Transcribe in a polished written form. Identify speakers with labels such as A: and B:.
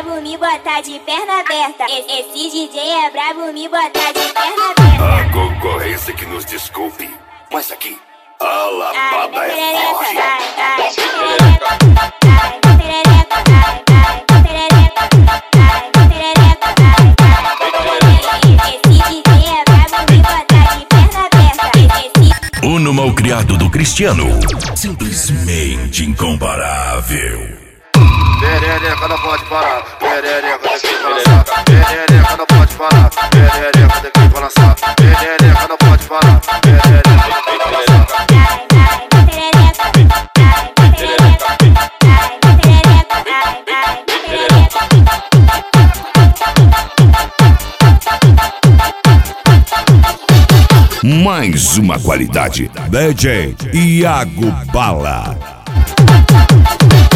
A: brabo, me bota de perna aberta. Esse DJ é brabo, me bota de perna aberta.
B: A concorrência que nos desculpe, mas aqui a lapada é forte.
C: Uno malcriado do Cristiano, simplesmente incomparável.
D: Perereca não pode parar, perereca tem que balançar. Perereca não pode parar, perereca tem que balançar. Perereca não pode parar, perereca tem que balançar.
C: Mais uma qualidade, DJ Iago Bala.